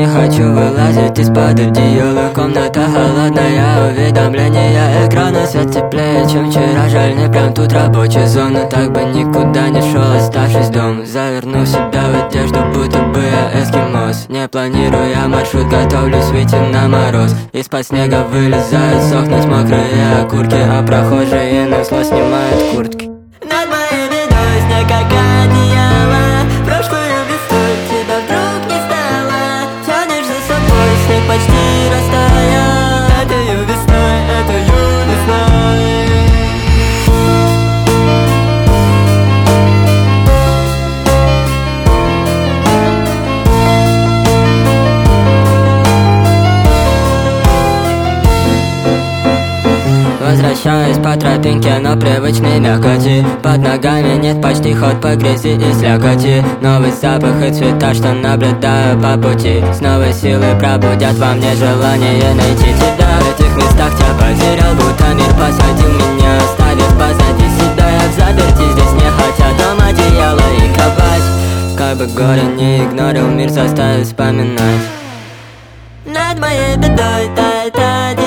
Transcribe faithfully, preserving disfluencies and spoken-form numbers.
хочу вылазить из-под одеяла. Комната холодная, уведомления экрана. Свет теплее, чем вчера, жаль, не прям тут рабочая зона. Так бы никуда не шел, оставшись дома. Заверну себя в одежду, будто бы я эскимос. Не планируя маршрут, готовлюсь выйти на мороз. Из-под снега вылезают сохнуть мокрые окурки, а прохожие на зло снимают куртки. Над моей бедой снег как одеяло. Прошлую весной тебя вдруг не стало. Тянешь за собой, снег почти растаял. Этою весной, этою весной. Возвращаюсь по тропинке, но привычной мякоти. Под ногами нет почти ход по грязи и слякоти. Новый запах и цвета, что наблюдаю по пути. С новой силой пробудят во мне желание найти тебя. В этих местах тебя потерял, будто мир посадил меня, оставив позади себя. Я в заперти, здесь не хотят дом, одеяло и кровать. Как бы горе не игнорил, мир заставит вспоминать. Над моей бедой тает